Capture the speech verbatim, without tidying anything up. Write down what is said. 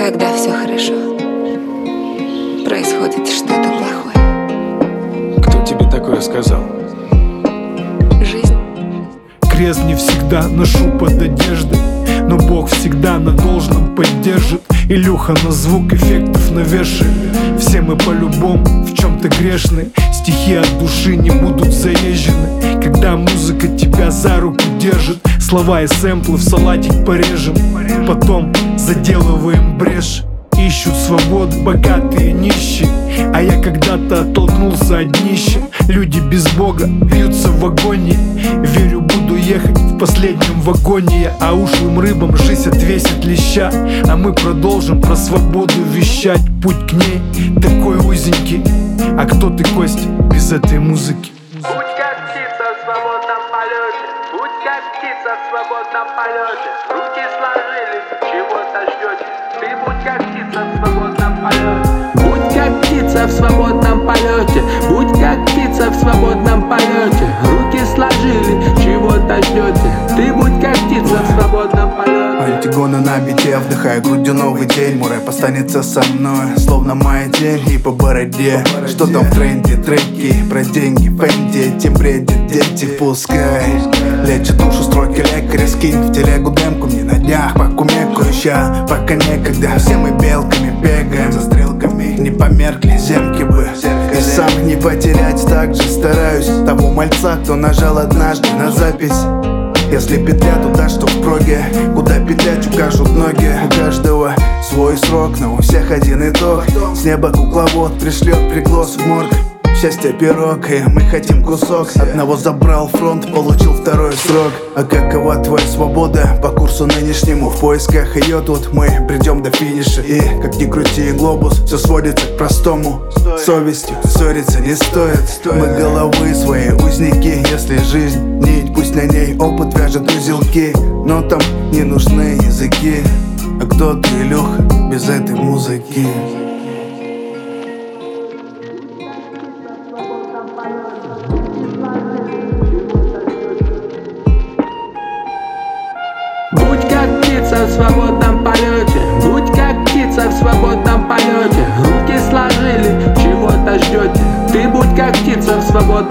Когда все хорошо, происходит что-то плохое. Кто тебе такое сказал? Жизнь. Крест не всегда ношу под одеждой, но Бог всегда на должном поддержит. Илюха на звук эффектов навешивает. Все мы по-любому в чем-то грешны. Стихи от души не будут заезжены. Когда музыка тебя за руку держит, слова и сэмплы в салатик порежем. Потом заделываем брешь. Ищут свободу богатые и нищие, а я когда-то оттолкнулся от днища. Люди без Бога вьются в агонии. Верю, буду ехать в последнем вагоне я, а ушлым рыбам жизнь отвесит леща. А мы продолжим про свободу вещать. Путь к ней такой узенький. А кто ты, Костя, без этой музыки? Будь как птица в свободном полете, будь как птица в свободном полете. Руки сложились, чего-то ждете. Ты будь как птица в свободном полете. Будь как птица в свободном полете, будь как птица в свободном полете. Руки сложили, чего-то ждете. Ты будь как птица в свободном полете. Антигона на бите, вдыхая грудью новый день. Мой рэп останется со мной, словно моя тень. И по бороде, что там в тренде, треки про деньги, фэнди, тем бредят дети. Пускай лечат душу строки лекаря. Скинь в телегу демку мне на днях, покумекаю ща, пока некогда. Все мы белками бегаем за стрелками, не померкли земки бы. И сам не потерять, так же стараюсь того мальца, кто нажал однажды на запись. Если петля туда, что в проге, куда петлять укажут ноги. У каждого свой срок, но у всех один итог. С неба кукловод пришлет приглас в морг. Счастье пирог, и мы хотим кусок. Одного забрал фронт, получил второй срок. А какова твоя свобода по курсу нынешнему? В поисках ее тут мы придем до финиша. И как ни крути глобус, все сводится к простому. Совестью ссориться не стоит. Мы головы свои узники. Если жизнь нить, пусть на ней опыт вяжет узелки. Но там не нужны языки. А кто ты, Илюха, без этой музыки? Будь как птица в свободном полете, будь как птица в свободном полете. Руки сложили, чего-то ждете. Ты будь как птица в свободном